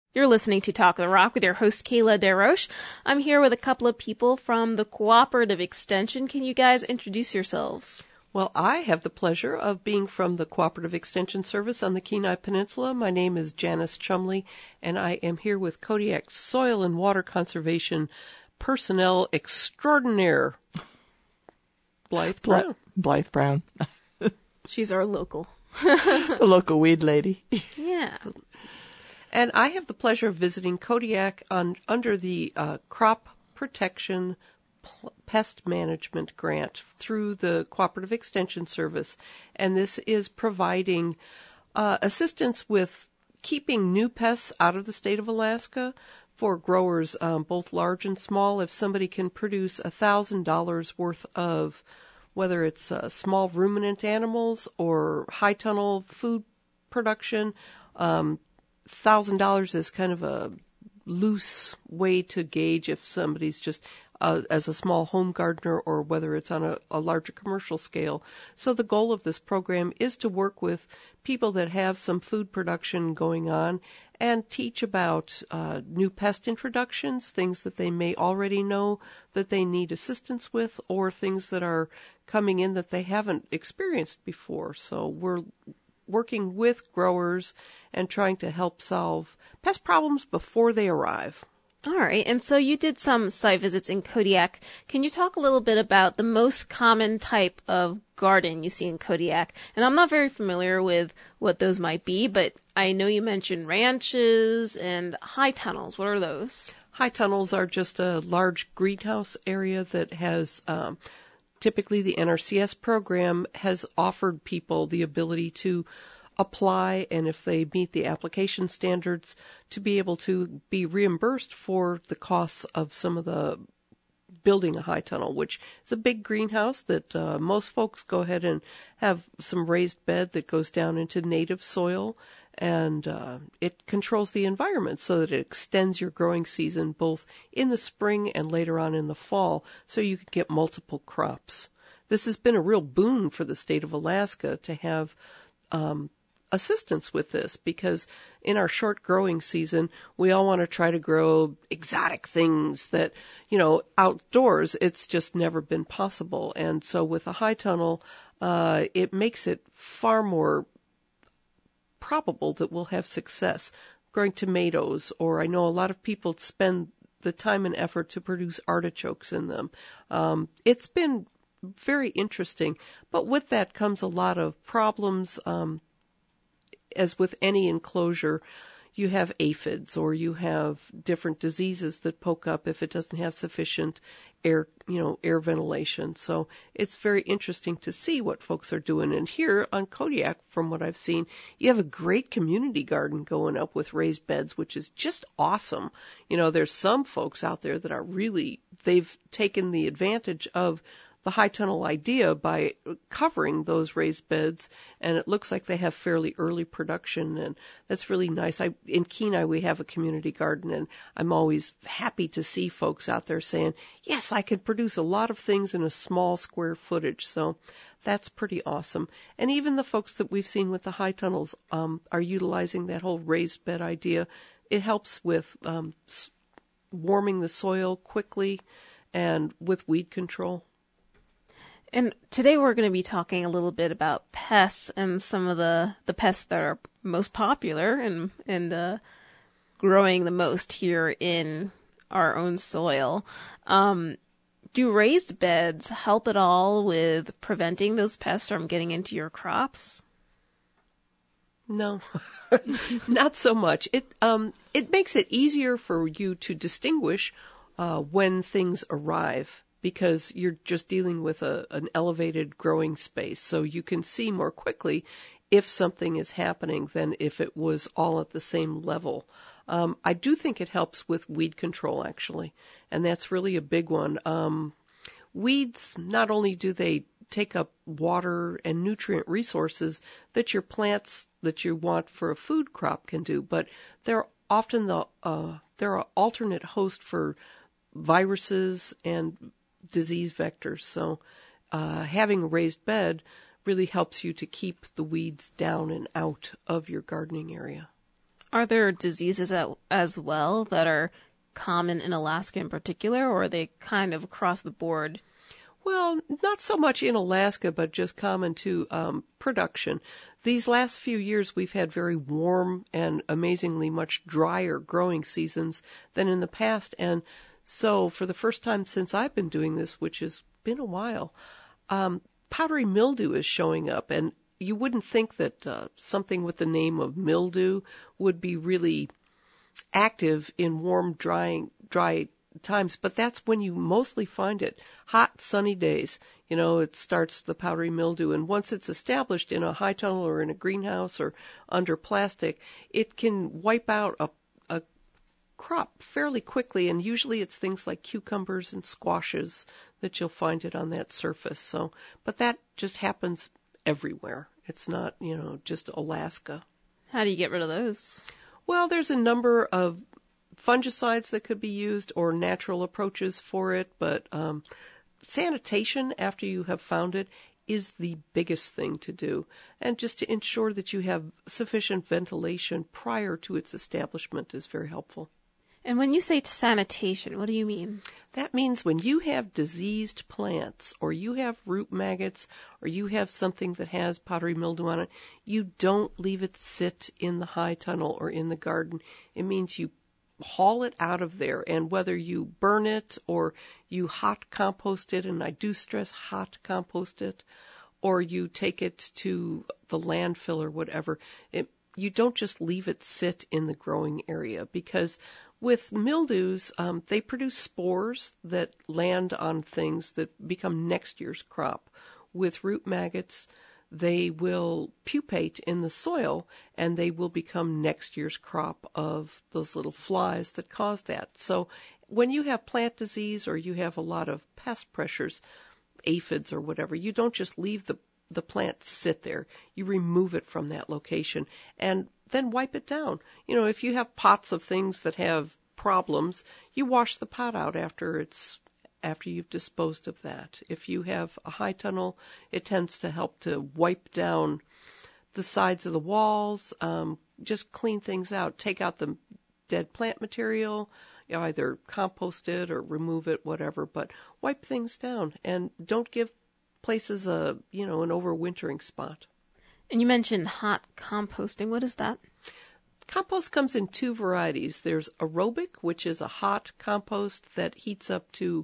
You're listening to Talk of the Rock with your host, Kayla DeRoche. I'm here with a couple of people from the Cooperative Extension. Can you guys introduce yourselves? Well, I have the pleasure of being from the Cooperative Extension Service on the Kenai Peninsula. My name is Janice Chumley, and I am here with Kodiak Soil and Water Conservation Personnel Extraordinaire, Blythe Brown. Blythe Brown. She's our local. The local weed lady. Yeah. And I have the pleasure of visiting Kodiak under the Crop Protection Pest Management Grant through the Cooperative Extension Service. And this is providing assistance with keeping new pests out of the state of Alaska for growers, both large and small. If somebody can produce $1,000 worth of, whether it's small ruminant animals or high tunnel food production, $1,000 is kind of a loose way to gauge if somebody's just as a small home gardener or whether it's on a larger commercial scale. So the goal of this program is to work with people that have some food production going on and teach about new pest introductions, things that they may already know that they need assistance with, or things that are coming in that they haven't experienced before. So we're working with growers and trying to help solve pest problems before they arrive. All right. And so you did some site visits in Kodiak. Can you talk a little bit about the most common type of garden you see in Kodiak? And I'm not very familiar with what those might be, but I know you mentioned ranches and high tunnels. What are those? High tunnels are just a large greenhouse area that has typically, the NRCS program has offered people the ability to apply, and if they meet the application standards, to be able to be reimbursed for the costs of some of the building a high tunnel, which is a big greenhouse that most folks go ahead and have some raised bed that goes down into native soil, and it controls the environment so that it extends your growing season both in the spring and later on in the fall, so you can get multiple crops. This has been a real boon for the state of Alaska to have assistance with this, because in our short growing season, we all want to try to grow exotic things that, outdoors, it's just never been possible. And so with a high tunnel, it makes it far more probable that we'll have success growing tomatoes, or I know a lot of people spend the time and effort to produce artichokes in them. It's been very interesting, but with that comes a lot of problems. As with any enclosure, you have aphids or you have different diseases that poke up if it doesn't have sufficient air ventilation. So it's very interesting to see what folks are doing. And here on Kodiak, from what I've seen, you have a great community garden going up with raised beds, which is just awesome. There's some folks out there that are they've taken the advantage of the high tunnel idea by covering those raised beds, and it looks like they have fairly early production, and that's really nice. In Kenai, we have a community garden, and I'm always happy to see folks out there saying, yes, I could produce a lot of things in a small square footage, so that's pretty awesome. And even the folks that we've seen with the high tunnels are utilizing that whole raised bed idea. It helps with warming the soil quickly and with weed control. And today we're going to be talking a little bit about pests and some of the pests that are most popular and growing the most here in our own soil. Do raised beds help at all with preventing those pests from getting into your crops? No, not so much. It makes it easier for you to distinguish when things arrive, because you're just dealing with an elevated growing space. So you can see more quickly if something is happening than if it was all at the same level. I do think it helps with weed control, actually, and that's really a big one. Weeds, not only do they take up water and nutrient resources that your plants that you want for a food crop can do, but they're often they're an alternate host for viruses and disease vectors. So having a raised bed really helps you to keep the weeds down and out of your gardening area. Are there diseases as well that are common in Alaska in particular, or are they kind of across the board? Well, not so much in Alaska, but just common to production. These last few years, we've had very warm and amazingly much drier growing seasons than in the past. And so for the first time since I've been doing this, which has been a while, powdery mildew is showing up. And you wouldn't think that something with the name of mildew would be really active in warm, dry times, but that's when you mostly find it. Hot, sunny days, it starts the powdery mildew, and once it's established in a high tunnel or in a greenhouse or under plastic, it can wipe out a crop fairly quickly, and usually it's things like cucumbers and squashes that you'll find it on that surface. So, but that just happens everywhere. It's not, just Alaska. How do you get rid of those? Well, there's a number of fungicides that could be used or natural approaches for it, but sanitation after you have found it is the biggest thing to do, and just to ensure that you have sufficient ventilation prior to its establishment is very helpful. And when you say sanitation, what do you mean? That means when you have diseased plants, or you have root maggots, or you have something that has powdery mildew on it, you don't leave it sit in the high tunnel or in the garden. It means you haul it out of there, and whether you burn it or you hot compost it, and I do stress hot compost it, or you take it to the landfill or whatever, you don't just leave it sit in the growing area, because with mildews, they produce spores that land on things that become next year's crop. With root maggots, they will pupate in the soil, and they will become next year's crop of those little flies that cause that. So when you have plant disease or you have a lot of pest pressures, aphids or whatever, you don't just leave the plant sit there. You remove it from that location and then wipe it down. If you have pots of things that have problems, you wash the pot out after you've disposed of that. If you have a high tunnel, it tends to help to wipe down the sides of the walls, just clean things out, take out the dead plant material, either compost it or remove it, whatever, but wipe things down and don't give places an overwintering spot. And you mentioned hot composting. What is that? Compost comes in two varieties. There's aerobic, which is a hot compost that heats up to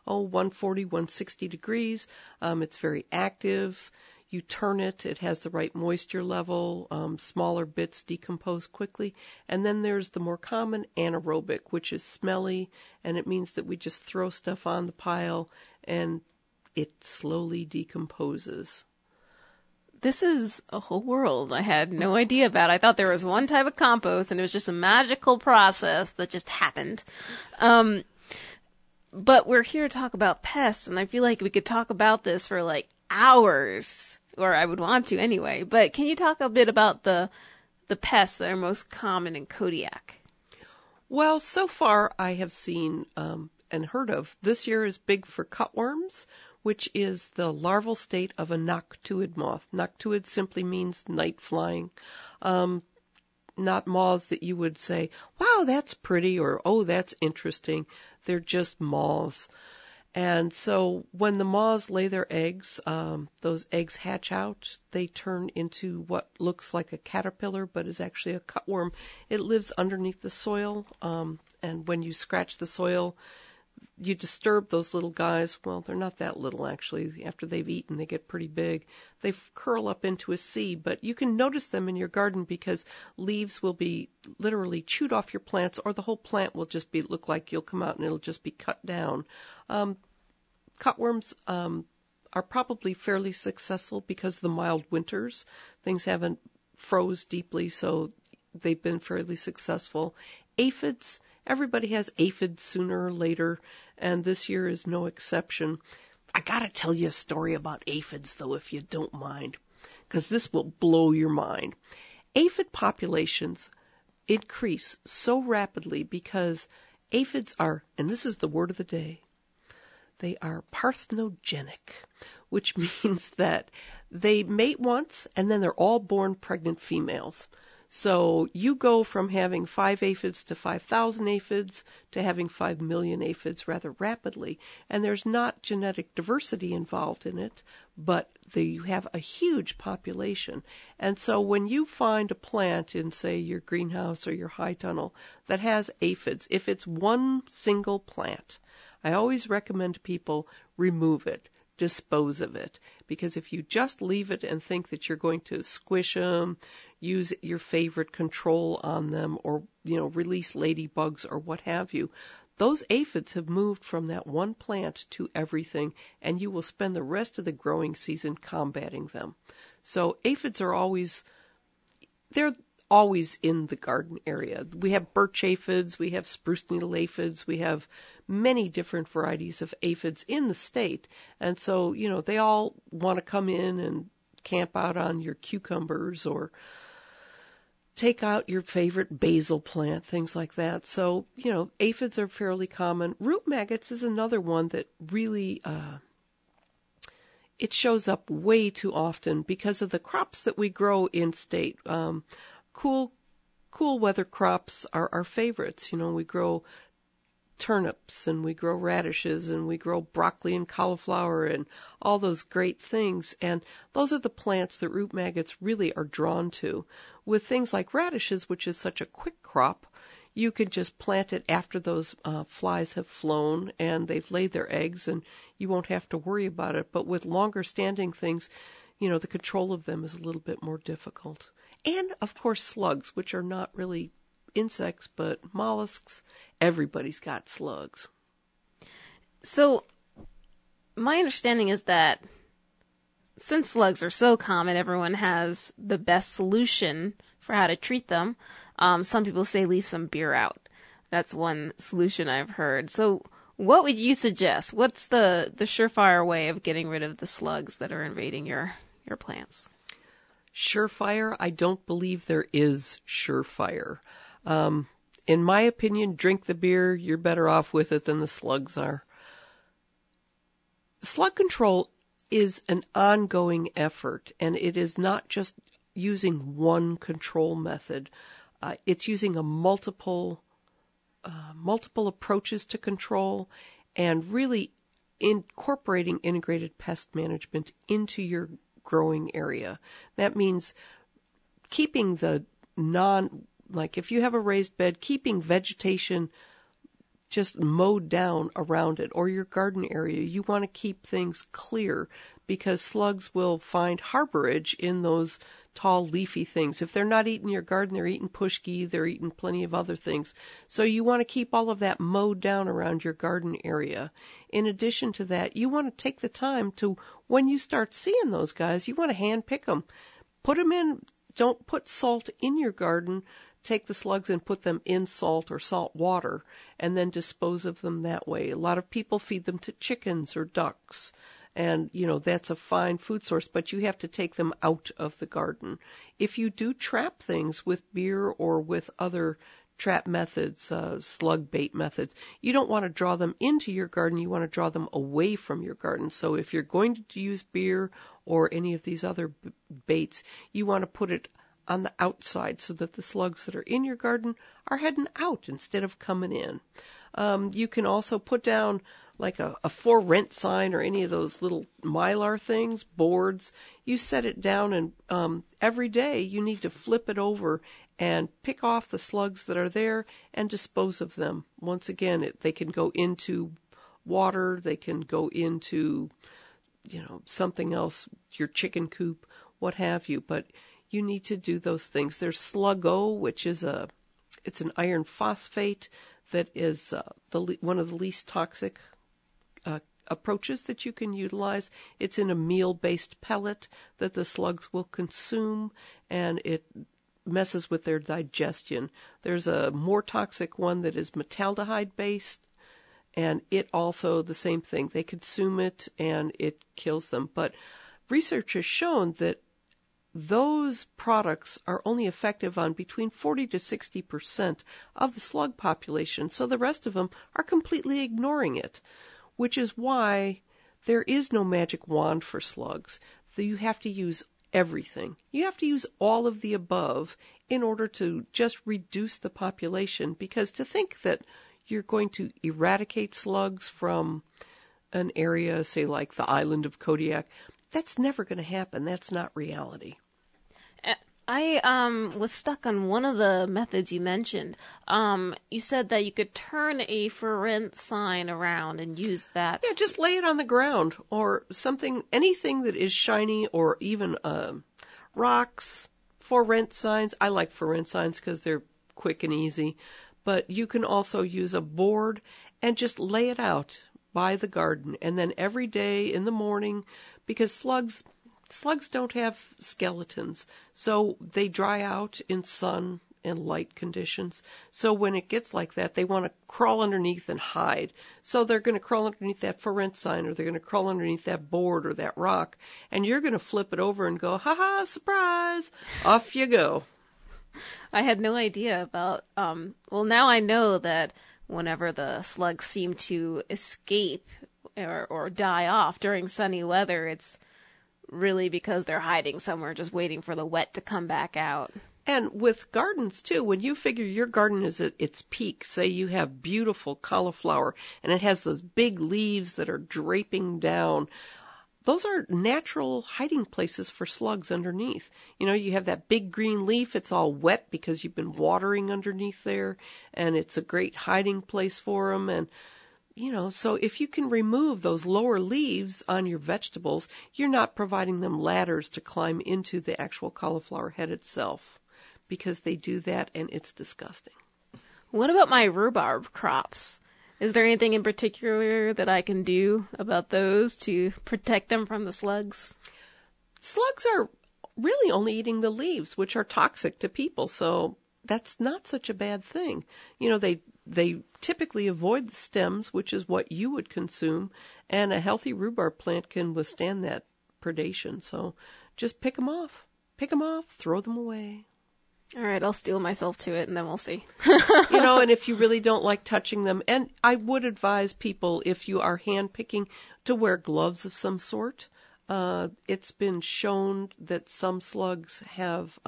140, 160 degrees. It's very active. You turn it. It has the right moisture level. Smaller bits decompose quickly. And then there's the more common anaerobic, which is smelly, and it means that we just throw stuff on the pile and it slowly decomposes. This is a whole world I had no idea about. I thought there was one type of compost and it was just a magical process that just happened. But we're here to talk about pests, and I feel like we could talk about this for like hours, or I would want to anyway. But can you talk a bit about the pests that are most common in Kodiak? Well, so far I have seen and heard of, this year is big for cutworms, which is the larval state of a noctuid moth. Noctuid simply means night flying. Not moths that you would say, wow, that's pretty, or oh, that's interesting. They're just moths. And so when the moths lay their eggs, those eggs hatch out. They turn into what looks like a caterpillar, but is actually a cutworm. It lives underneath the soil, and when you scratch the soil, you disturb those little guys. Well, they're not that little, actually. After they've eaten, they get pretty big. They curl up into a C, but you can notice them in your garden because leaves will be literally chewed off your plants, or the whole plant will just look like you'll come out and it'll just be cut down. Cutworms are probably fairly successful because of the mild winters. Things haven't froze deeply, so they've been fairly successful. Aphids, everybody has aphids sooner or later, and this year is no exception. I gotta tell you a story about aphids, though, if you don't mind, because this will blow your mind. Aphid populations increase so rapidly because aphids are, and this is the word of the day, they are parthenogenic, which means that they mate once and then they're all born pregnant females. So you go from having 5 aphids to 5,000 aphids to having 5 million aphids rather rapidly. And there's not genetic diversity involved in it, but you have a huge population. And so when you find a plant in, say, your greenhouse or your high tunnel that has aphids, if it's one single plant, I always recommend people remove it. Dispose of it, because if you just leave it and think that you're going to squish them, use your favorite control on them, or release ladybugs or what have you, those aphids have moved from that one plant to everything, and you will spend the rest of the growing season combating them. So aphids are always in the garden area. We have birch aphids, we have spruce needle aphids, we have many different varieties of aphids in the state. And so, they all want to come in and camp out on your cucumbers or take out your favorite basil plant, things like that. So, aphids are fairly common. Root maggots is another one that really, it shows up way too often because of the crops that we grow in state. Cool weather crops are our favorites. We grow turnips and we grow radishes and we grow broccoli and cauliflower and all those great things. And those are the plants that root maggots really are drawn to. With things like radishes, which is such a quick crop, you can just plant it after those flies have flown and they've laid their eggs, and you won't have to worry about it. But with longer standing things, the control of them is a little bit more difficult. And, of course, slugs, which are not really insects, but mollusks. Everybody's got slugs. So, my understanding is that since slugs are so common, everyone has the best solution for how to treat them. Some people say leave some beer out. That's one solution I've heard. So, what would you suggest? What's the surefire way of getting rid of the slugs that are invading your plants? Surefire? I don't believe there is surefire. In my opinion, drink the beer. You're better off with it than the slugs are. Slug control is an ongoing effort, and it is not just using one control method. It's using a multiple approaches to control, and really incorporating integrated pest management into your growing area. That means keeping the like if you have a raised bed, keeping vegetation just mowed down around it, or your garden area. You want to keep things clear because slugs will find harborage in those tall leafy things. If they're not eating your garden, they're eating pushki, they're eating plenty of other things. So you want to keep all of that mowed down around your garden area. In addition to that, you want to take the time to, when you start seeing those guys, you want to hand pick them. Put them in, don't put salt in your garden. Take the slugs and put them in salt or salt water and then dispose of them that way. A lot of people feed them to chickens or ducks. And, that's a fine food source, but you have to take them out of the garden. If you do trap things with beer or with other trap methods, slug bait methods, you don't want to draw them into your garden. You want to draw them away from your garden. So if you're going to use beer or any of these other baits, you want to put it on the outside so that the slugs that are in your garden are heading out instead of coming in. You can also put down like a for rent sign or any of those little mylar things, boards. You set it down, and every day you need to flip it over and pick off the slugs that are there and dispose of them. Once again, they can go into water, they can go into, something else, your chicken coop, what have you, but you need to do those things. There's Slug-O, which is it's an iron phosphate that is one of the least toxic approaches that you can utilize. It's in a meal-based pellet that the slugs will consume, and it messes with their digestion. There's a more toxic one that is metaldehyde-based, and it also the same thing. They consume it, and it kills them. But research has shown that those products are only effective on between 40 to 60% of the slug population, so the rest of them are completely ignoring it, which is why there is no magic wand for slugs. You have to use everything. You have to use all of the above in order to just reduce the population, because to think that you're going to eradicate slugs from an area, say like the island of Kodiak, that's never going to happen. That's not reality. I was stuck on one of the methods you mentioned. You said that you could turn a for rent sign around and use that. Yeah, just lay it on the ground or something, anything that is shiny, or even rocks, for rent signs. I like for rent signs because they're quick and easy. But you can also use a board and just lay it out by the garden. And then every day in the morning, because slugs don't have skeletons, so they dry out in sun and light conditions. So when it gets like that, they want to crawl underneath and hide. So they're going to crawl underneath that for rent sign, or they're going to crawl underneath that board or that rock, and you're going to flip it over and go, ha-ha, surprise, off you go. I had no idea about, well, now I know that whenever the slugs seem to escape or die off during sunny weather, it's really because they're hiding somewhere, just waiting for the wet to come back out. And with gardens, too, when you figure your garden is at its peak, say you have beautiful cauliflower and it has those big leaves that are draping down, those are natural hiding places for slugs underneath. You know, you have that big green leaf, it's all wet because you've been watering underneath there, and it's a great hiding place for them. And you know, so if you can remove those lower leaves on your vegetables, you're not providing them ladders to climb into the actual cauliflower head itself, because they do that and it's disgusting. What about my rhubarb crops? Is there anything in particular that I can do about those to protect them from the slugs? Slugs are really only eating the leaves, which are toxic to people, so that's not such a bad thing. You know, they typically avoid the stems, which is what you would consume, and a healthy rhubarb plant can withstand that predation. So just pick them off, throw them away. All right, I'll steel myself to it, and then we'll see. You know, and if you really don't like touching them, and I would advise people, if you are hand picking, to wear gloves of some sort. It's been shown that some slugs have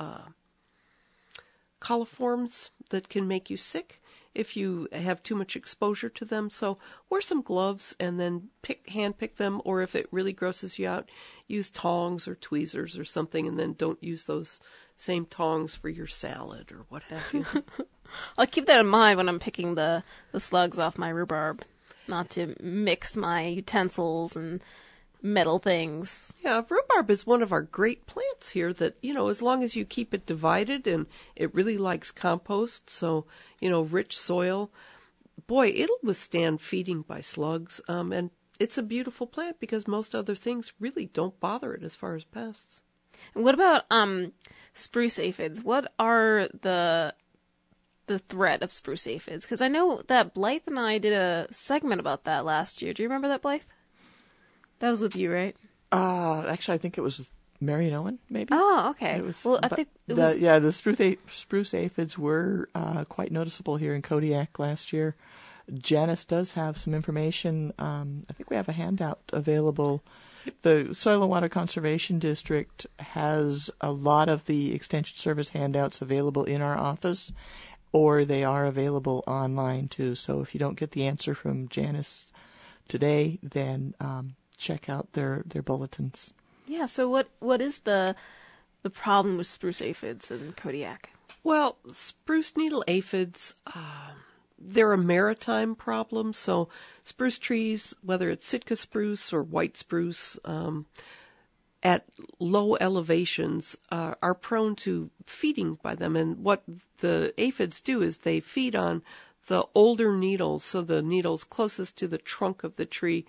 coliforms that can make you sick if you have too much exposure to them. So wear some gloves and then hand pick them, or if it really grosses you out, use tongs or tweezers or something, and then don't use those same tongs for your salad or what have you. I'll keep that in mind when I'm picking the slugs off my rhubarb, not to mix my utensils and metal things. Yeah, rhubarb is one of our great plants here that, you know, as long as you keep it divided, and it really likes compost, so, you know, rich soil, boy, it'll withstand feeding by slugs. And it's a beautiful plant because most other things really don't bother it as far as pests. And what about spruce aphids? What are the threat of spruce aphids? Because I know that Blythe and I did a segment about that last year. Do you remember that, Blythe? That was with you, right? Actually, I think it was with Mary and Owen, maybe. Oh, okay. It was, well, I think it was... Yeah, the spruce aphids were quite noticeable here in Kodiak last year. Janice does have some information. I think we have a handout available. The Soil and Water Conservation District has a lot of the Extension Service handouts available in our office, or they are available online too. So if you don't get the answer from Janice today, then check out their bulletins. Yeah, so what is the problem with spruce aphids in Kodiak? Well, spruce needle aphids, they're a maritime problem. So spruce trees, whether it's Sitka spruce or white spruce, at low elevations are prone to feeding by them. And what the aphids do is they feed on the older needles, so the needles closest to the trunk of the tree.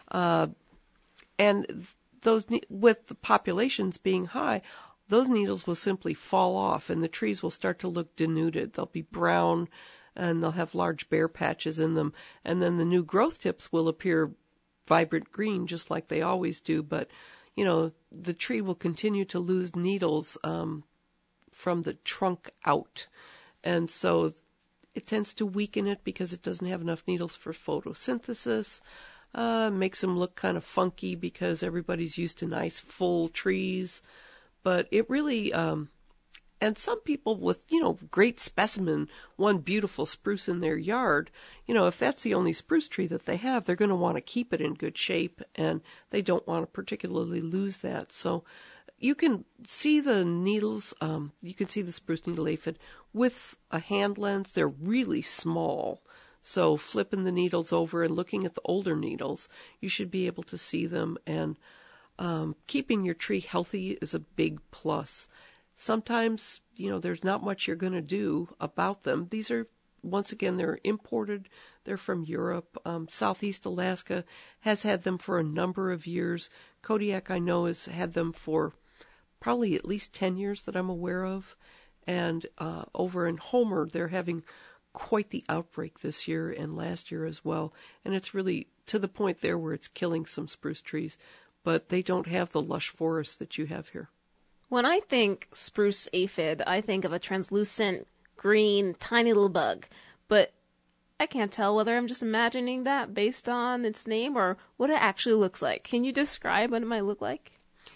And those, with the populations being high, those needles will simply fall off and the trees will start to look denuded. They'll be brown and they'll have large bare patches in them. And then the new growth tips will appear vibrant green, just like they always do. But, you know, the tree will continue to lose needles from the trunk out. And so it tends to weaken it because it doesn't have enough needles for photosynthesis. Makes them look kind of funky because everybody's used to nice full trees. But it really, and some people with, great specimen, one beautiful spruce in their yard, if that's the only spruce tree that they have, they're going to want to keep it in good shape, and they don't want to particularly lose that. So you can see the needles, you can see the spruce needle aphid with a hand lens. They're really small. So flipping the needles over and looking at the older needles, you should be able to see them. And keeping your tree healthy is a big plus. Sometimes, there's not much you're going to do about them. These are, once again, they're imported. They're from Europe. Southeast Alaska has had them for a number of years. Kodiak, I know, has had them for probably at least 10 years that I'm aware of. And over in Homer, they're having quite the outbreak this year and last year as well. And it's really to the point there where it's killing some spruce trees. But they don't have the lush forests that you have here. When I think spruce aphid, I think of a translucent, green, tiny little bug. But I can't tell whether I'm just imagining that based on its name or what it actually looks like. Can you describe what it might look like?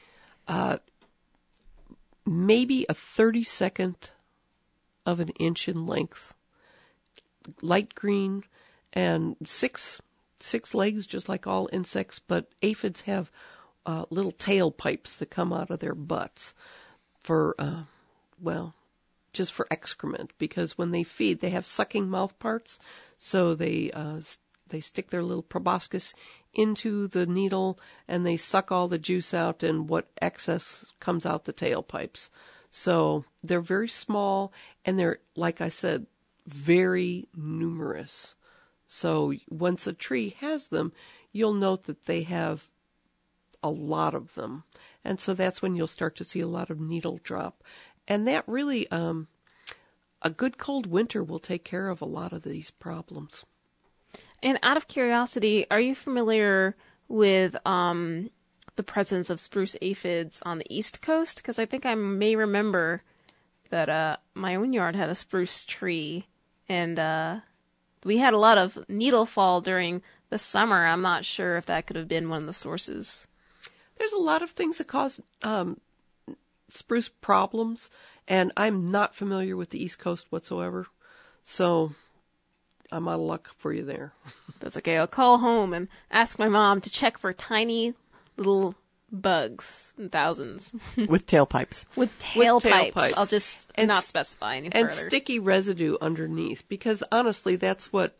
Maybe a 32nd of an inch in length, light green, and six legs, just like all insects. But aphids have little tail pipes that come out of their butts for, just for excrement, because when they feed, they have sucking mouth parts, so they stick their little proboscis into the needle and they suck all the juice out, and what excess comes out the tailpipes. So they're very small, and they're, like I said, very numerous. So once a tree has them, you'll note that they have a lot of them. And so that's when you'll start to see a lot of needle drop. And that really, a good cold winter will take care of a lot of these problems. And out of curiosity, are you familiar with the presence of spruce aphids on the East Coast? Because I think I may remember that my own yard had a spruce tree, and we had a lot of needle fall during the summer. I'm not sure if that could have been one of the sources. There's a lot of things that cause spruce problems, and I'm not familiar with the East Coast whatsoever, so I'm out of luck for you there. That's okay. I'll call home and ask my mom to check for tiny little bugs in thousands. With tailpipes. With tailpipes. I'll just and, not specify any further. And sticky residue underneath, because honestly, that's what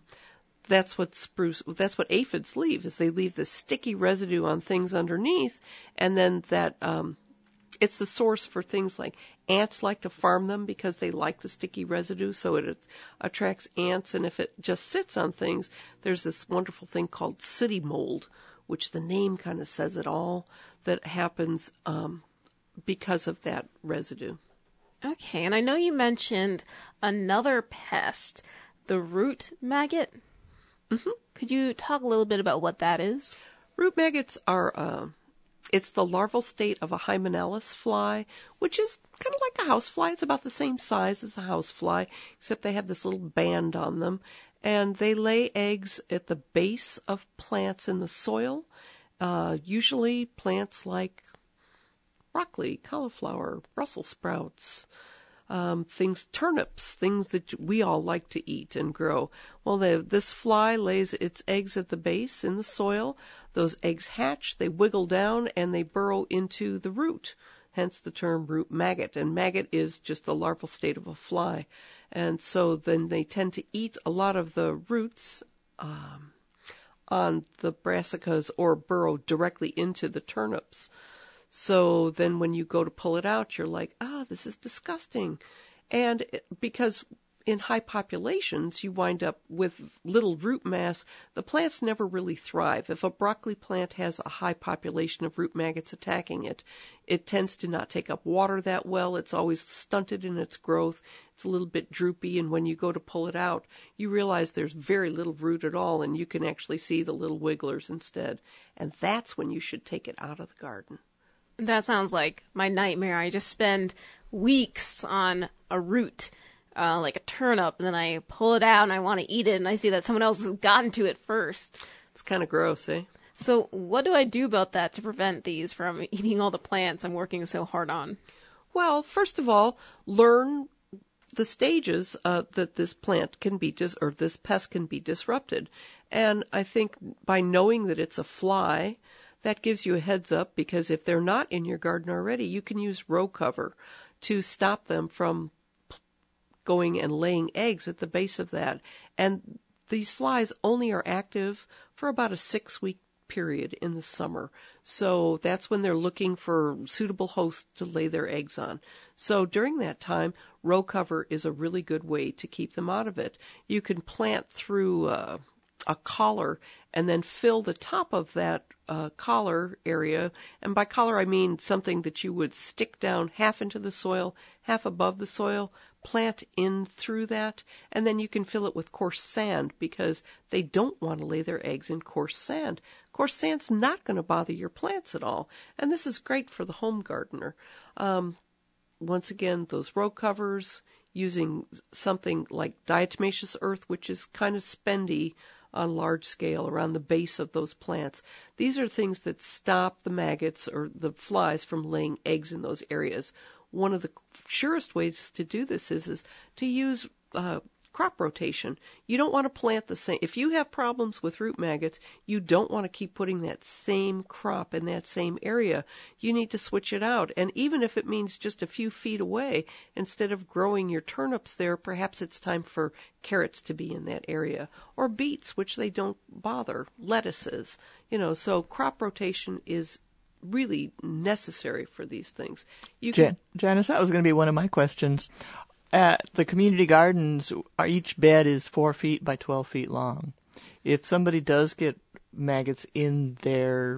aphids leave, is they leave the sticky residue on things underneath, and then that it's the source for things like ants like to farm them because they like the sticky residue, so it attracts ants. And if it just sits on things, there's this wonderful thing called sooty mold, which the name kind of says it all, that happens because of that residue. Okay, and I know you mentioned another pest, the root maggot. Mm-hmm. Could you talk a little bit about what that is? Root maggots are, it's the larval state of a Hymenalis fly, which is kind of like a housefly. It's about the same size as a housefly, except they have this little band on them. And they lay eggs at the base of plants in the soil, usually plants like broccoli, cauliflower, Brussels sprouts, turnips, things that we all like to eat and grow. Well, this fly lays its eggs at the base in the soil. Those eggs hatch, they wiggle down, and they burrow into the root, hence the term root maggot. And maggot is just the larval state of a fly. And so then they tend to eat a lot of the roots on the brassicas or burrow directly into the turnips. So then when you go to pull it out, you're like, this is disgusting. And because in high populations, you wind up with little root mass, the plants never really thrive. If a broccoli plant has a high population of root maggots attacking it, it tends to not take up water that well. It's always stunted in its growth. It's a little bit droopy, and when you go to pull it out, you realize there's very little root at all, and you can actually see the little wigglers instead. And that's when you should take it out of the garden. That sounds like my nightmare. I just spend weeks on a root, like a turnip, and then I pull it out and I want to eat it, and I see that someone else has gotten to it first. It's kind of gross, eh? So what do I do about that to prevent these from eating all the plants I'm working so hard on? Well, first of all, learn the stages that this plant can be or this pest can be disrupted. And I think by knowing that it's a fly, that gives you a heads up, because if they're not in your garden already, you can use row cover to stop them from going and laying eggs at the base of that. And these flies only are active for about a 6-week period in the summer. So that's when they're looking for suitable hosts to lay their eggs on. So during that time, row cover is a really good way to keep them out of it. You can plant through a collar and then fill the top of that collar area. And by collar, I mean something that you would stick down half into the soil, half above the soil, plant in through that, and then you can fill it with coarse sand, because they don't want to lay their eggs in coarse sand. Coarse sand's not going to bother your plants at all, and this is great for the home gardener. Once again, those row covers, using something like diatomaceous earth, which is kind of spendy on large scale around the base of those plants. These are things that stop the maggots or the flies from laying eggs in those areas. One of the surest ways to do this is to use crop rotation. You don't want to plant the same. If you have problems with root maggots, you don't want to keep putting that same crop in that same area. You need to switch it out. And even if it means just a few feet away, instead of growing your turnips there, perhaps it's time for carrots to be in that area, or beets, which they don't bother, lettuces. So crop rotation is really necessary for these things. Janice, that was going to be one of my questions. At the community gardens, each bed is 4 feet by 12 feet long. If somebody does get maggots in their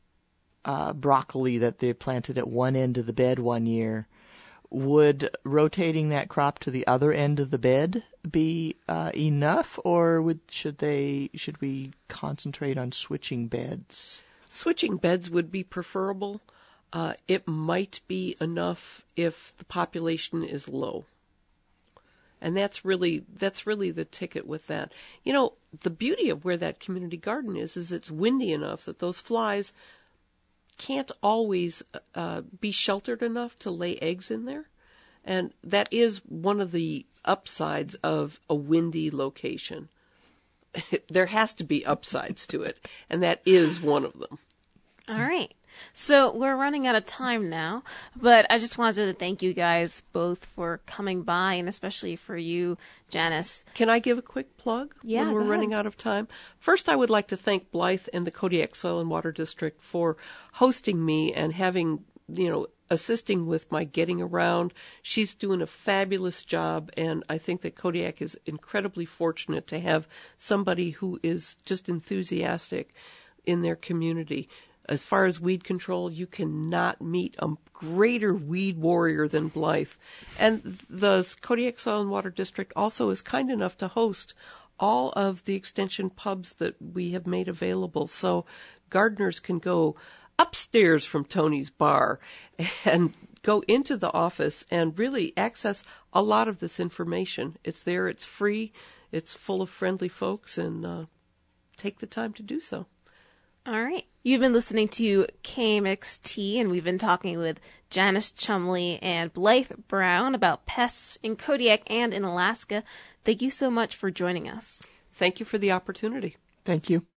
broccoli that they planted at one end of the bed one year, would rotating that crop to the other end of the bed be enough, or should we concentrate on switching beds? Switching beds would be preferable. It might be enough if the population is low. And that's really the ticket with that. The beauty of where that community garden is it's windy enough that those flies can't always be sheltered enough to lay eggs in there. And that is one of the upsides of a windy location. There has to be upsides to it, and that is one of them. All right. So we're running out of time now, but I just wanted to thank you guys both for coming by, and especially for you, Janice. Can I give a quick plug when we're running out of time? First, I would like to thank Blythe and the Kodiak Soil and Water District for hosting me and having, assisting with my getting around. She's doing a fabulous job, and I think that Kodiak is incredibly fortunate to have somebody who is just enthusiastic in their community. As far as weed control, you cannot meet a greater weed warrior than Blythe. And the Kodiak Soil and Water District also is kind enough to host all of the extension pubs that we have made available. So gardeners can go upstairs from Tony's bar and go into the office and really access a lot of this information. It's there, it's free, it's full of friendly folks, and take the time to do so. All right. You've been listening to KMXT, and we've been talking with Janice Chumley and Blythe Brown about pests in Kodiak and in Alaska. Thank you so much for joining us. Thank you for the opportunity. Thank you.